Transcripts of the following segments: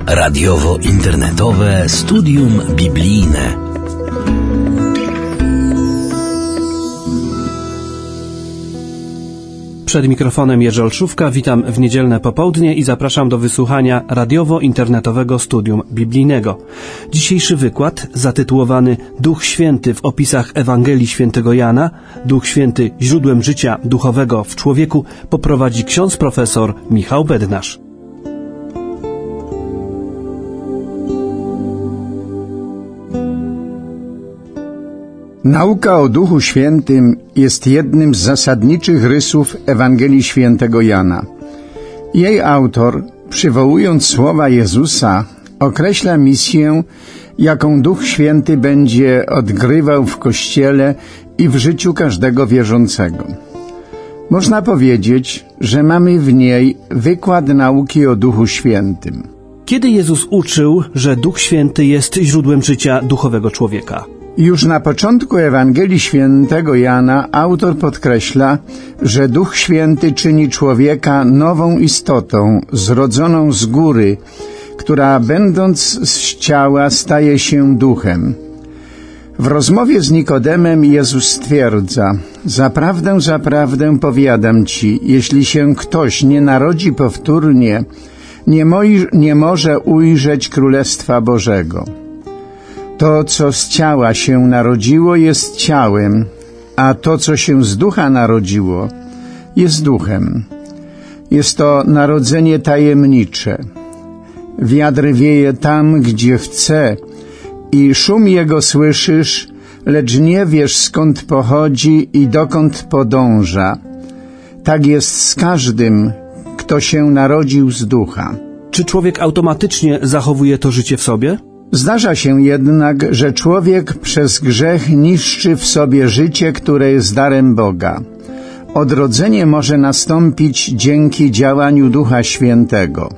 Radiowo-internetowe studium biblijne. Przed mikrofonem Jerzy Olszówka, witam w niedzielne popołudnie i zapraszam do wysłuchania radiowo-internetowego studium biblijnego. Dzisiejszy wykład, zatytułowany Duch Święty w opisach Ewangelii Świętego Jana, Duch Święty źródłem życia duchowego w człowieku, poprowadzi ksiądz profesor Michał Bednarz. Nauka o Duchu Świętym jest jednym z zasadniczych rysów Ewangelii Świętego Jana. Jej autor, przywołując słowa Jezusa, określa misję, jaką Duch Święty będzie odgrywał w Kościele i w życiu każdego wierzącego. Można powiedzieć, że mamy w niej wykład nauki o Duchu Świętym. Kiedy Jezus uczył, że Duch Święty jest źródłem życia duchowego człowieka? Już na początku Ewangelii Świętego Jana autor podkreśla, że Duch Święty czyni człowieka nową istotą, zrodzoną z góry, która będąc z ciała staje się duchem. W rozmowie z Nikodemem Jezus stwierdza: Zaprawdę, zaprawdę powiadam ci, jeśli się ktoś nie narodzi powtórnie, nie może ujrzeć Królestwa Bożego. To, co z ciała się narodziło, jest ciałem, a to, co się z ducha narodziło, jest duchem. Jest to narodzenie tajemnicze. Wiatr wieje tam, gdzie chce i szum jego słyszysz, lecz nie wiesz, skąd pochodzi i dokąd podąża. Tak jest z każdym, kto się narodził z ducha. Czy człowiek automatycznie zachowuje to życie w sobie? Zdarza się jednak, że człowiek przez grzech niszczy w sobie życie, które jest darem Boga. Odrodzenie może nastąpić dzięki działaniu Ducha Świętego.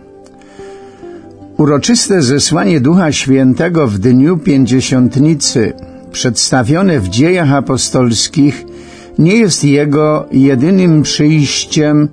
Uroczyste zesłanie Ducha Świętego w dniu Pięćdziesiątnicy, przedstawione w Dziejach Apostolskich, nie jest Jego jedynym przyjściem,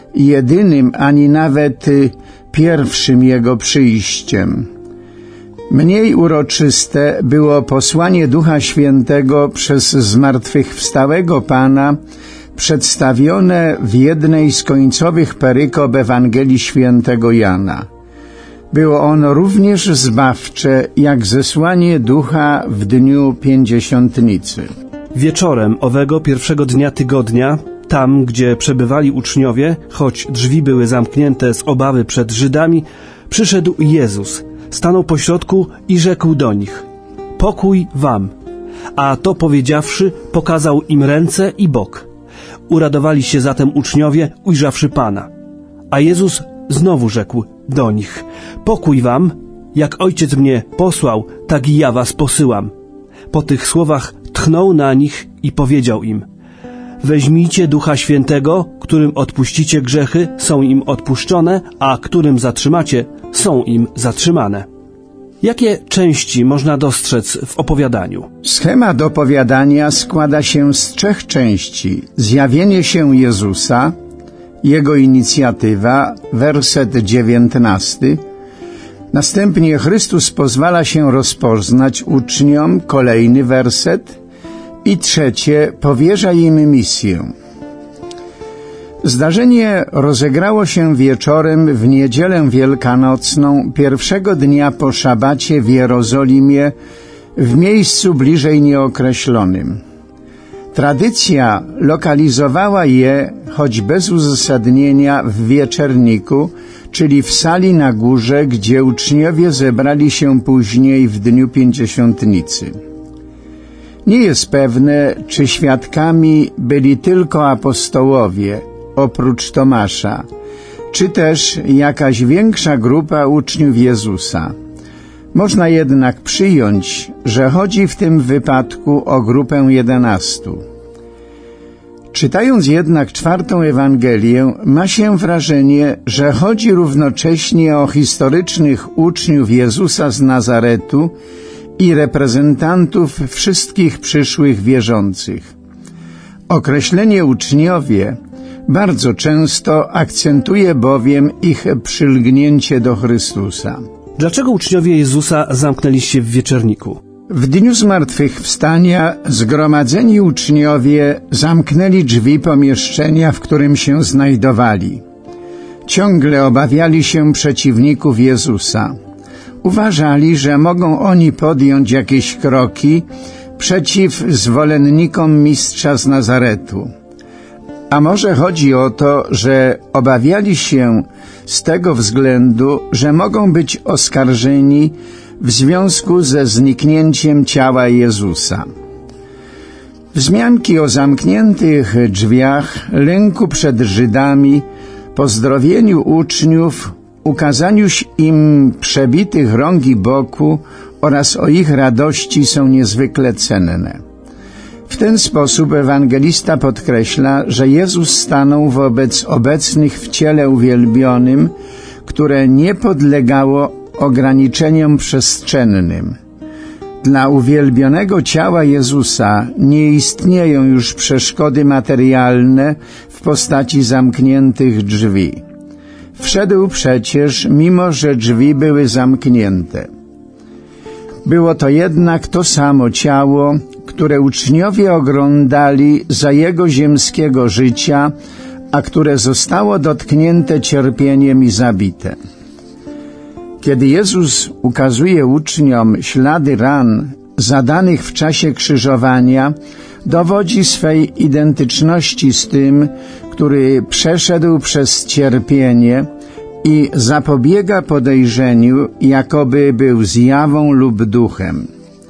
ani nawet pierwszym Jego przyjściem. Mniej uroczyste było posłanie Ducha Świętego przez zmartwychwstałego Pana, przedstawione w jednej z końcowych perykop Ewangelii Świętego Jana. Było ono również zbawcze, jak zesłanie Ducha w dniu Pięćdziesiątnicy. Wieczorem owego pierwszego dnia tygodnia, tam gdzie przebywali uczniowie, choć drzwi były zamknięte z obawy przed Żydami, przyszedł Jezus, stanął pośrodku i rzekł do nich: Pokój wam. A to powiedziawszy, pokazał im ręce i bok. Uradowali się zatem uczniowie, ujrzawszy Pana. A Jezus znowu rzekł do nich: Pokój wam, jak Ojciec mnie posłał, tak i ja was posyłam. Po tych słowach tchnął na nich i powiedział im: Weźmijcie Ducha Świętego, którym odpuścicie grzechy, są im odpuszczone, a którym zatrzymacie, są im zatrzymane. Jakie części można dostrzec w opowiadaniu? Schemat opowiadania składa się z 3 części. Zjawienie się Jezusa, Jego inicjatywa, werset 19. Następnie Chrystus pozwala się rozpoznać uczniom, kolejny werset. I 3. powierza im misję. Zdarzenie rozegrało się wieczorem w niedzielę wielkanocną, pierwszego dnia po szabacie w Jerozolimie, w miejscu bliżej nieokreślonym. Tradycja lokalizowała je, choć bez uzasadnienia, w wieczerniku, czyli w sali na górze, gdzie uczniowie zebrali się później w dniu Pięćdziesiątnicy. Nie jest pewne, czy świadkami byli tylko apostołowie, oprócz Tomasza, czy też jakaś większa grupa uczniów Jezusa. Można jednak przyjąć, że chodzi w tym wypadku o grupę 11. Czytając jednak 4. Ewangelię, ma się wrażenie, że chodzi równocześnie o historycznych uczniów Jezusa z Nazaretu i reprezentantów wszystkich przyszłych wierzących. Określenie uczniowie bardzo często akcentuje bowiem ich przylgnięcie do Chrystusa. Dlaczego uczniowie Jezusa zamknęli się w wieczerniku? W dniu zmartwychwstania zgromadzeni uczniowie zamknęli drzwi pomieszczenia, w którym się znajdowali. Ciągle obawiali się przeciwników Jezusa. Uważali, że mogą oni podjąć jakieś kroki przeciw zwolennikom Mistrza z Nazaretu. A może chodzi o to, że obawiali się z tego względu, że mogą być oskarżeni w związku ze zniknięciem ciała Jezusa. Wzmianki o zamkniętych drzwiach, lęku przed Żydami, pozdrowieniu uczniów, ukazaniu im przebitych rąk i boku oraz o ich radości są niezwykle cenne. W ten sposób ewangelista podkreśla, że Jezus stanął wobec obecnych w ciele uwielbionym, które nie podlegało ograniczeniom przestrzennym. Dla uwielbionego ciała Jezusa nie istnieją już przeszkody materialne w postaci zamkniętych drzwi. Wszedł przecież, mimo że drzwi były zamknięte. Było to jednak to samo ciało, które uczniowie oglądali za Jego ziemskiego życia, a które zostało dotknięte cierpieniem i zabite. Kiedy Jezus ukazuje uczniom ślady ran zadanych w czasie krzyżowania, dowodzi swej identyczności z tym, który przeszedł przez cierpienie i zapobiega podejrzeniu, jakoby był zjawą lub duchem.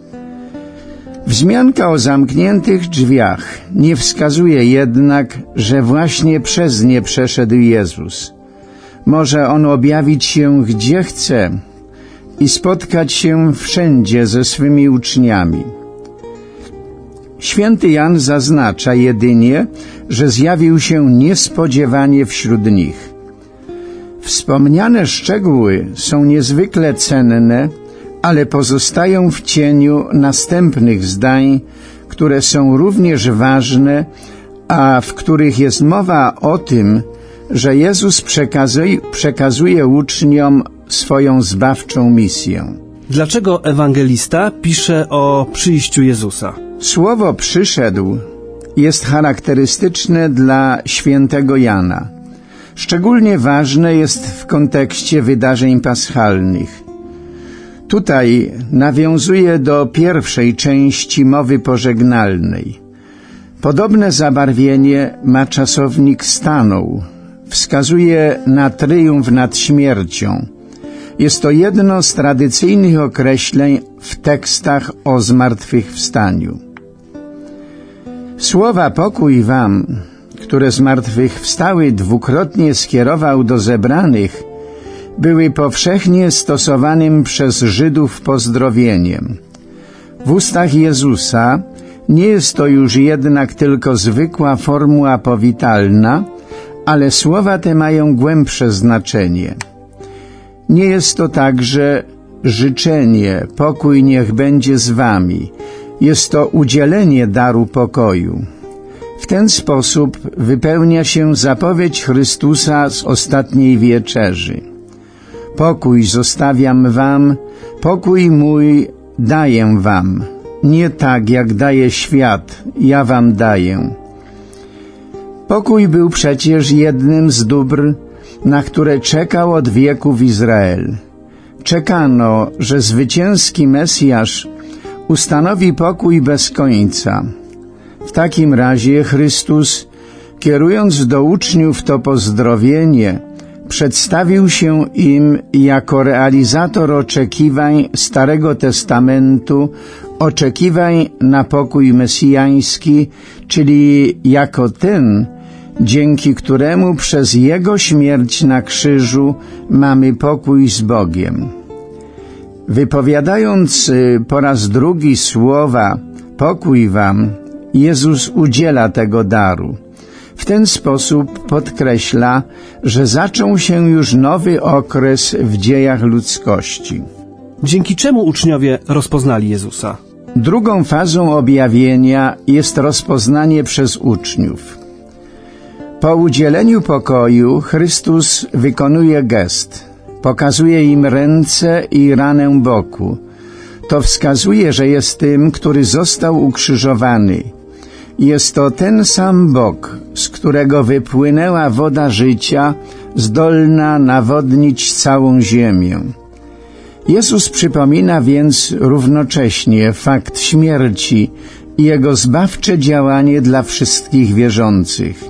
Wzmianka o zamkniętych drzwiach nie wskazuje jednak, że właśnie przez nie przeszedł Jezus. Może On objawić się gdzie chce i spotkać się wszędzie ze swymi uczniami. Święty Jan zaznacza jedynie, że zjawił się niespodziewanie wśród nich. Wspomniane szczegóły są niezwykle cenne, ale pozostają w cieniu następnych zdań, które są również ważne, a w których jest mowa o tym, że Jezus przekazuje uczniom swoją zbawczą misję. Dlaczego ewangelista pisze o przyjściu Jezusa? Słowo przyszedł jest charakterystyczne dla świętego Jana. Szczególnie ważne jest w kontekście wydarzeń paschalnych. Tutaj nawiązuje do pierwszej części mowy pożegnalnej. Podobne zabarwienie ma czasownik stanął. Wskazuje na triumf nad śmiercią. Jest to jedno z tradycyjnych określeń w tekstach o zmartwychwstaniu. Słowa pokój wam, które zmartwychwstały dwukrotnie skierował do zebranych, były powszechnie stosowanym przez Żydów pozdrowieniem. W ustach Jezusa nie jest to już jednak tylko zwykła formuła powitalna, ale słowa te mają głębsze znaczenie. Nie jest to także życzenie, pokój niech będzie z wami. Jest to udzielenie daru pokoju. W ten sposób wypełnia się zapowiedź Chrystusa z ostatniej wieczerzy. Pokój zostawiam wam, pokój mój daję wam. Nie tak, jak daje świat, ja wam daję. Pokój był przecież jednym z dóbr, na które czekał od wieków Izrael. Czekano, że zwycięski Mesjasz ustanowi pokój bez końca. W takim razie Chrystus, kierując do uczniów to pozdrowienie, przedstawił się im jako realizator oczekiwań Starego Testamentu, oczekiwań na pokój mesjański, czyli jako ten, dzięki któremu przez Jego śmierć na krzyżu mamy pokój z Bogiem. Wypowiadając po raz drugi słowa pokój wam, Jezus udziela tego daru. W ten sposób podkreśla, że zaczął się już nowy okres w dziejach ludzkości. Dzięki czemu uczniowie rozpoznali Jezusa? Drugą fazą objawienia jest rozpoznanie przez uczniów. Po udzieleniu pokoju Chrystus wykonuje gest. Pokazuje im ręce i ranę boku. To wskazuje, że jest tym, który został ukrzyżowany. Jest to ten sam Bóg, z którego wypłynęła woda życia, zdolna nawodnić całą ziemię. Jezus przypomina więc równocześnie fakt śmierci i Jego zbawcze działanie dla wszystkich wierzących.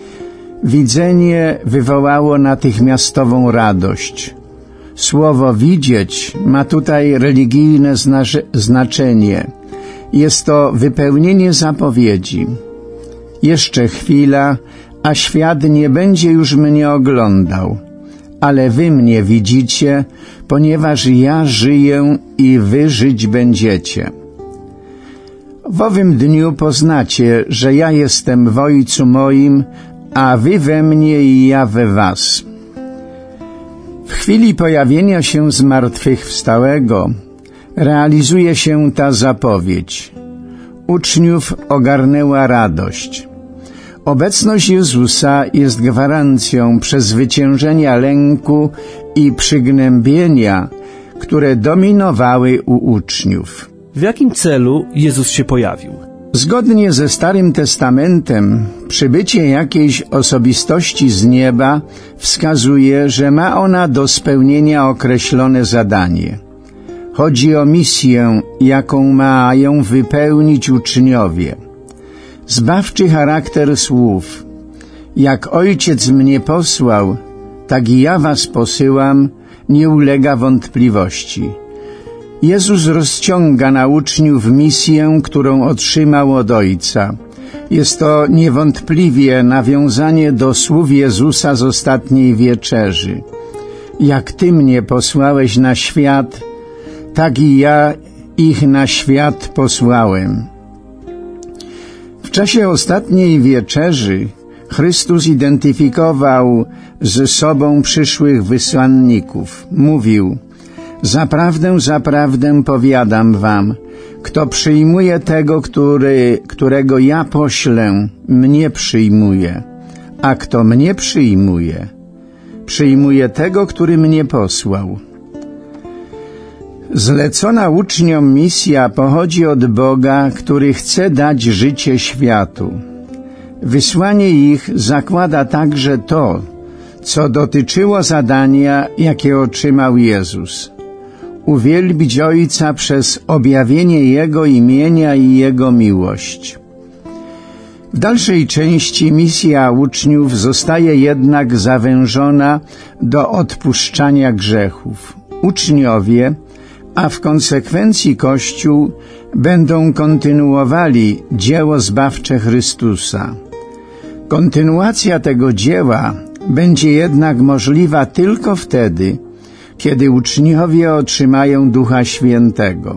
Widzenie wywołało natychmiastową radość. Słowo widzieć ma tutaj religijne znaczenie. Jest to wypełnienie zapowiedzi. Jeszcze chwila, a świat nie będzie już mnie oglądał, ale wy mnie widzicie, ponieważ ja żyję i wy żyć będziecie. W owym dniu poznacie, że ja jestem w Ojcu moim, a wy we mnie i ja we was. W chwili pojawienia się zmartwychwstałego realizuje się ta zapowiedź. Uczniów ogarnęła radość. Obecność Jezusa jest gwarancją przezwyciężenia lęku i przygnębienia, które dominowały u uczniów. W jakim celu Jezus się pojawił? Zgodnie ze Starym Testamentem, przybycie jakiejś osobistości z nieba wskazuje, że ma ona do spełnienia określone zadanie. Chodzi o misję, jaką mają wypełnić uczniowie. Zbawczy charakter słów: jak Ojciec mnie posłał, tak i ja was posyłam, nie ulega wątpliwości. Jezus rozciąga na uczniów misję, którą otrzymał od Ojca. Jest to niewątpliwie nawiązanie do słów Jezusa z ostatniej wieczerzy. Jak Ty mnie posłałeś na świat, tak i ja ich na świat posłałem. W czasie ostatniej wieczerzy Chrystus identyfikował ze sobą przyszłych wysłanników. Mówił: zaprawdę, zaprawdę powiadam wam, kto przyjmuje tego, którego ja poślę, mnie przyjmuje, a kto mnie przyjmuje, przyjmuje tego, który mnie posłał. Zlecona uczniom misja pochodzi od Boga, który chce dać życie światu. Wysłanie ich zakłada także to, co dotyczyło zadania, jakie otrzymał Jezus: uwielbić Ojca przez objawienie Jego imienia i Jego miłość. W dalszej części misja uczniów zostaje jednak zawężona do odpuszczania grzechów. Uczniowie, a w konsekwencji Kościół, będą kontynuowali dzieło zbawcze Chrystusa. Kontynuacja tego dzieła będzie jednak możliwa tylko wtedy, kiedy uczniowie otrzymają Ducha Świętego.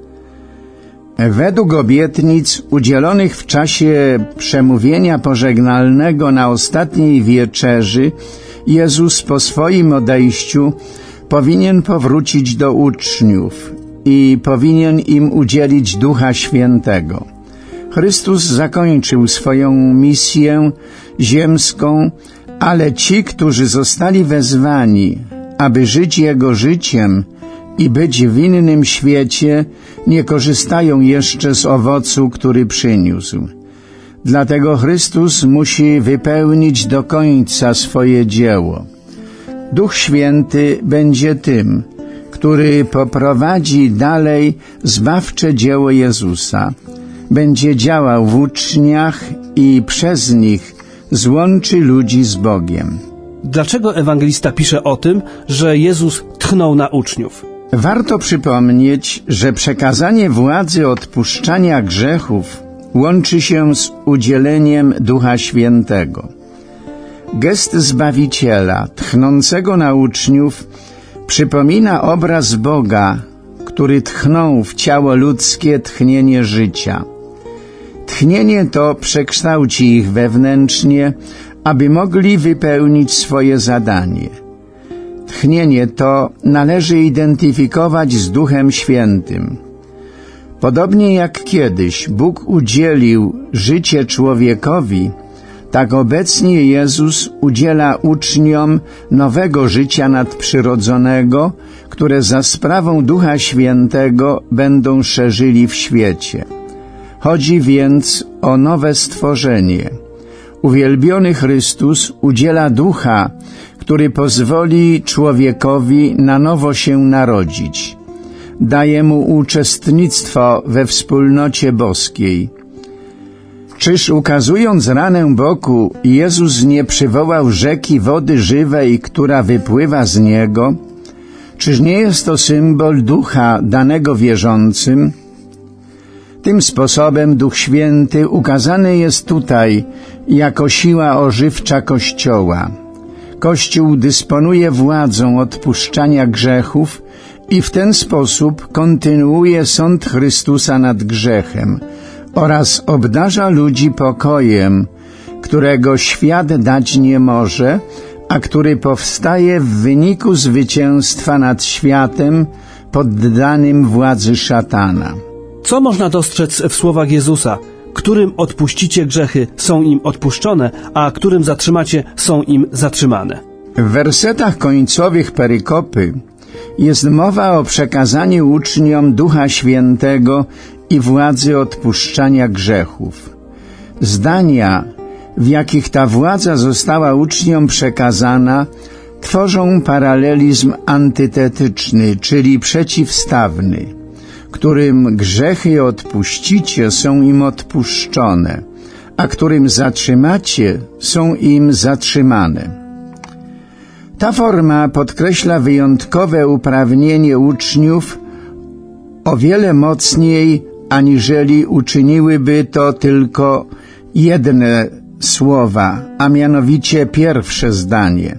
Według obietnic udzielonych w czasie przemówienia pożegnalnego na ostatniej wieczerzy, Jezus po swoim odejściu powinien powrócić do uczniów i powinien im udzielić Ducha Świętego. Chrystus zakończył swoją misję ziemską, ale ci, którzy zostali wezwani, aby żyć Jego życiem i być w innym świecie, nie korzystają jeszcze z owocu, który przyniósł. Dlatego Chrystus musi wypełnić do końca swoje dzieło. Duch Święty będzie tym, który poprowadzi dalej zbawcze dzieło Jezusa. Będzie działał w uczniach i przez nich złączy ludzi z Bogiem. Dlaczego ewangelista pisze o tym, że Jezus tchnął na uczniów? Warto przypomnieć, że przekazanie władzy odpuszczania grzechów łączy się z udzieleniem Ducha Świętego. Gest Zbawiciela, tchnącego na uczniów, przypomina obraz Boga, który tchnął w ciało ludzkie tchnienie życia. Tchnienie to przekształci ich wewnętrznie, aby mogli wypełnić swoje zadanie. Tchnienie to należy identyfikować z Duchem Świętym. Podobnie jak kiedyś Bóg udzielił życie człowiekowi, tak obecnie Jezus udziela uczniom nowego życia nadprzyrodzonego, które za sprawą Ducha Świętego będą szerzyli w świecie. Chodzi więc o nowe stworzenie. Uwielbiony Chrystus udziela Ducha, który pozwoli człowiekowi na nowo się narodzić. Daje mu uczestnictwo we wspólnocie boskiej. Czyż ukazując ranę boku, Jezus nie przywołał rzeki wody żywej, która wypływa z Niego? Czyż nie jest to symbol Ducha danego wierzącym? Tym sposobem Duch Święty ukazany jest tutaj jako siła ożywcza Kościoła. Kościół dysponuje władzą odpuszczania grzechów i w ten sposób kontynuuje sąd Chrystusa nad grzechem oraz obdarza ludzi pokojem, którego świat dać nie może, a który powstaje w wyniku zwycięstwa nad światem poddanym władzy szatana. Co można dostrzec w słowach Jezusa? Którym odpuścicie grzechy, są im odpuszczone, a którym zatrzymacie, są im zatrzymane. W wersetach końcowych perykopy jest mowa o przekazaniu uczniom Ducha Świętego i władzy odpuszczania grzechów. Zdania, w jakich ta władza została uczniom przekazana, tworzą paralelizm antytetyczny, czyli przeciwstawny, którym grzechy odpuścicie, są im odpuszczone, a którym zatrzymacie, są im zatrzymane. Ta forma podkreśla wyjątkowe uprawnienie uczniów o wiele mocniej, aniżeli uczyniłyby to tylko jedne słowa, a mianowicie pierwsze zdanie.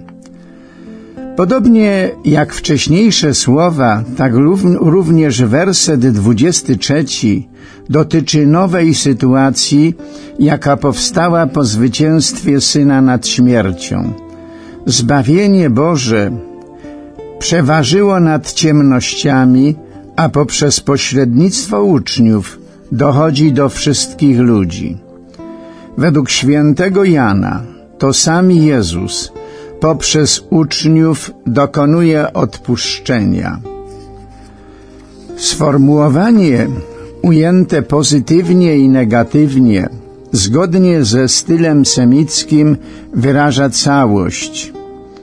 Podobnie jak wcześniejsze słowa, tak również werset 23 dotyczy nowej sytuacji, jaka powstała po zwycięstwie Syna nad śmiercią. Zbawienie Boże przeważyło nad ciemnościami, a poprzez pośrednictwo uczniów dochodzi do wszystkich ludzi. Według świętego Jana to sam Jezus poprzez uczniów dokonuje odpuszczenia. Sformułowanie ujęte pozytywnie i negatywnie, zgodnie ze stylem semickim, wyraża całość.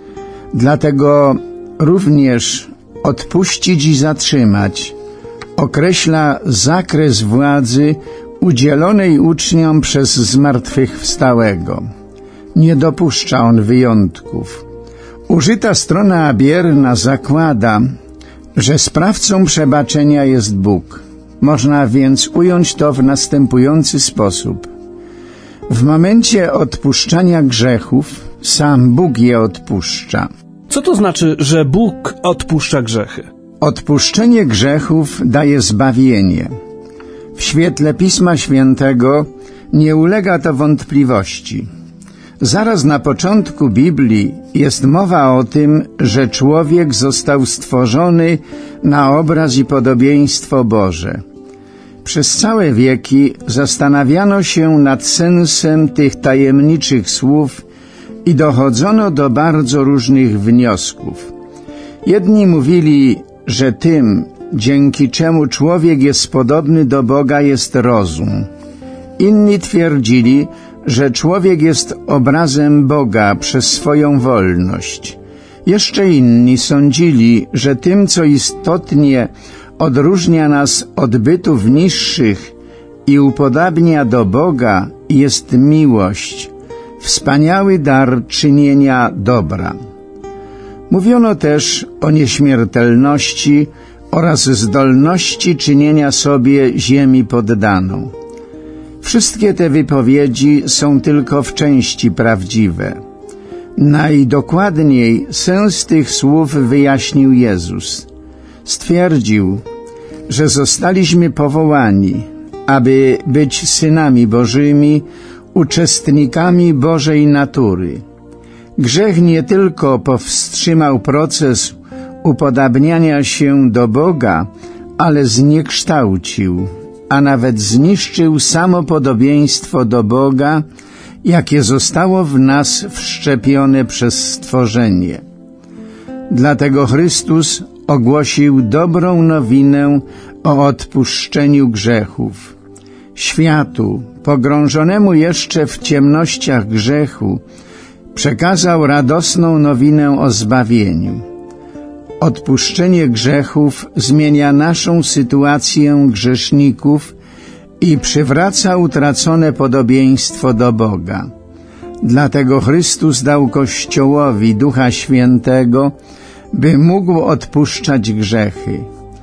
Dlatego również odpuścić i zatrzymać określa zakres władzy udzielonej uczniom przez zmartwychwstałego. Nie dopuszcza on wyjątków. Użyta strona bierna zakłada, że sprawcą przebaczenia jest Bóg. Można więc ująć to w następujący sposób. W momencie odpuszczania grzechów sam Bóg je odpuszcza. Co to znaczy, że Bóg odpuszcza grzechy? Odpuszczenie grzechów daje zbawienie. W świetle Pisma Świętego nie ulega to wątpliwości. Zaraz na początku Biblii jest mowa o tym, że człowiek został stworzony na obraz i podobieństwo Boże. Przez całe wieki zastanawiano się nad sensem tych tajemniczych słów i dochodzono do bardzo różnych wniosków. Jedni mówili, że tym, dzięki czemu człowiek jest podobny do Boga, jest rozum. Inni twierdzili, że człowiek jest obrazem Boga przez swoją wolność. Jeszcze inni sądzili, że tym, co istotnie odróżnia nas od bytów niższych i upodabnia do Boga, jest miłość, wspaniały dar czynienia dobra. Mówiono też o nieśmiertelności oraz zdolności czynienia sobie ziemi poddaną. Wszystkie te wypowiedzi są tylko w części prawdziwe. Najdokładniej sens tych słów wyjaśnił Jezus. Stwierdził, że zostaliśmy powołani, aby być synami Bożymi, uczestnikami Bożej natury. Grzech nie tylko powstrzymał proces upodabniania się do Boga, ale zniekształcił, a nawet zniszczył samo podobieństwo do Boga jakie zostało w nas wszczepione przez stworzenie. Dlatego Chrystus ogłosił dobrą nowinę o odpuszczeniu grzechów. Światu, pogrążonemu jeszcze w ciemnościach grzechu, przekazał radosną nowinę o zbawieniu. Odpuszczenie grzechów zmienia naszą sytuację grzeszników i przywraca utracone podobieństwo do Boga. Dlatego Chrystus dał Kościołowi Ducha Świętego, by mógł odpuszczać grzechy.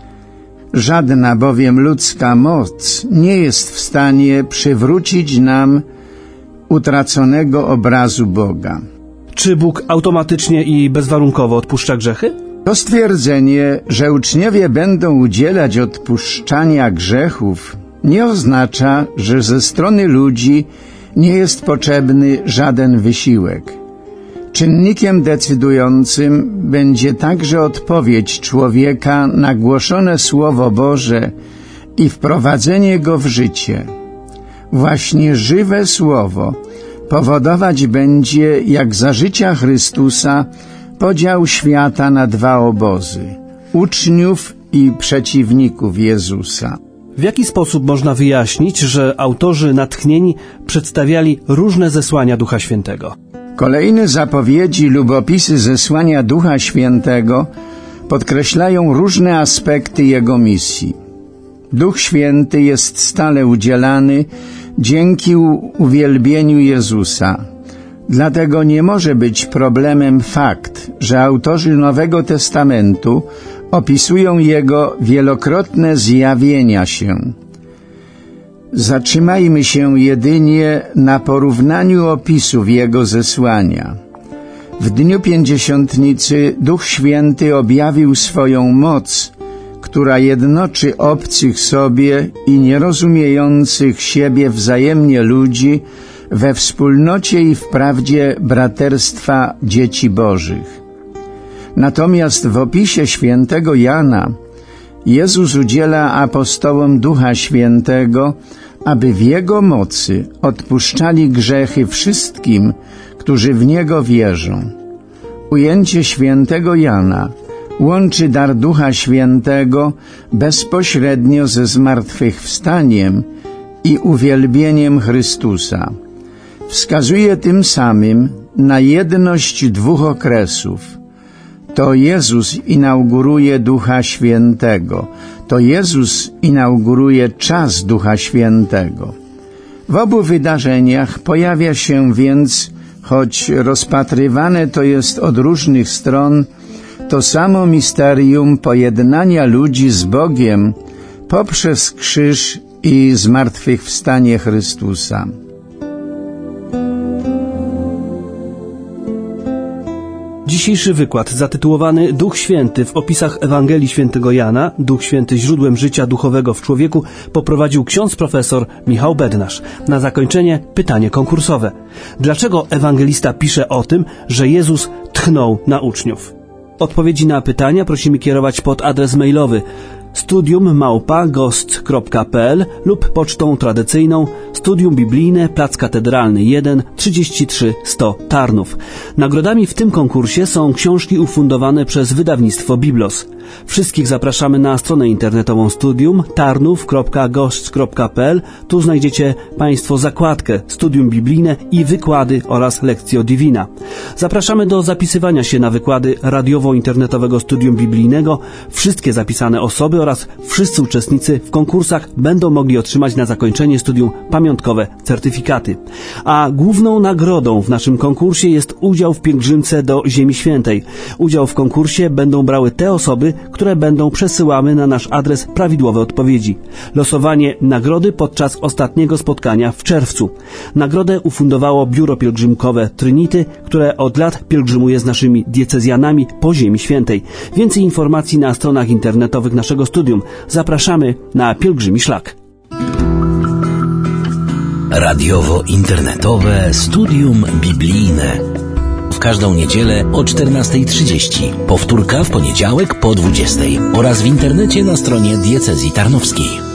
Żadna bowiem ludzka moc nie jest w stanie przywrócić nam utraconego obrazu Boga. Czy Bóg automatycznie i bezwarunkowo odpuszcza grzechy? To stwierdzenie, że uczniowie będą udzielać odpuszczania grzechów, nie oznacza, że ze strony ludzi nie jest potrzebny żaden wysiłek. Czynnikiem decydującym będzie także odpowiedź człowieka na głoszone Słowo Boże i wprowadzenie go w życie. Właśnie żywe Słowo powodować będzie, jak za życia Chrystusa, podział świata na dwa obozy – uczniów i przeciwników Jezusa. W jaki sposób można wyjaśnić, że autorzy natchnieni przedstawiali różne zesłania Ducha Świętego? Kolejne zapowiedzi lub opisy zesłania Ducha Świętego podkreślają różne aspekty Jego misji. Duch Święty jest stale udzielany dzięki uwielbieniu Jezusa. Dlatego nie może być problemem fakt, że autorzy Nowego Testamentu opisują Jego wielokrotne zjawienia się. Zatrzymajmy się jedynie na porównaniu opisów Jego zesłania. W dniu Pięćdziesiątnicy Duch Święty objawił swoją moc, która jednoczy obcych sobie i nierozumiejących siebie wzajemnie ludzi we wspólnocie i w prawdzie braterstwa dzieci Bożych. Natomiast w opisie świętego Jana Jezus udziela apostołom Ducha Świętego, aby w Jego mocy odpuszczali grzechy wszystkim, którzy w Niego wierzą. Ujęcie świętego Jana łączy dar Ducha Świętego bezpośrednio ze zmartwychwstaniem i uwielbieniem Chrystusa. Wskazuje tym samym na jedność dwóch okresów. To Jezus inauguruje Ducha Świętego. To Jezus inauguruje czas Ducha Świętego. W obu wydarzeniach pojawia się więc, choć rozpatrywane to jest od różnych stron, to samo misterium pojednania ludzi z Bogiem poprzez krzyż i zmartwychwstanie Chrystusa. Dzisiejszy wykład zatytułowany Duch Święty w opisach Ewangelii Świętego Jana, Duch Święty źródłem życia duchowego w człowieku, poprowadził ksiądz profesor Michał Bednarz. Na zakończenie pytanie konkursowe. Dlaczego ewangelista pisze o tym, że Jezus tchnął na uczniów? Odpowiedzi na pytania prosimy kierować pod adres mailowy studium@gost.pl lub pocztą tradycyjną Studium Biblijne, Plac Katedralny 1, 33 100 Tarnów. Nagrodami w tym konkursie są książki ufundowane przez wydawnictwo Biblos. Wszystkich zapraszamy na stronę internetową Studium tarnów.gost.pl. Tu znajdziecie Państwo zakładkę Studium Biblijne i wykłady oraz Lectio Divina. Zapraszamy do zapisywania się na wykłady radiowo-internetowego Studium Biblijnego. Wszystkie zapisane osoby oraz wszyscy uczestnicy w konkursach będą mogli otrzymać na zakończenie studium pamiątkowe certyfikaty. A główną nagrodą w naszym konkursie jest udział w pielgrzymce do Ziemi Świętej. Udział w konkursie będą brały te osoby, które będą przesyłały na nasz adres prawidłowe odpowiedzi. Losowanie nagrody podczas ostatniego spotkania w czerwcu. Nagrodę ufundowało Biuro Pielgrzymkowe Trinity, które od lat pielgrzymuje z naszymi diecezjanami po Ziemi Świętej. Więcej informacji na stronach internetowych naszego studium. Zapraszamy na pielgrzymi szlak. Radiowo-internetowe Studium Biblijne. W każdą niedzielę o 14:30. Powtórka w poniedziałek po 20:00 oraz w internecie na stronie Diecezji Tarnowskiej.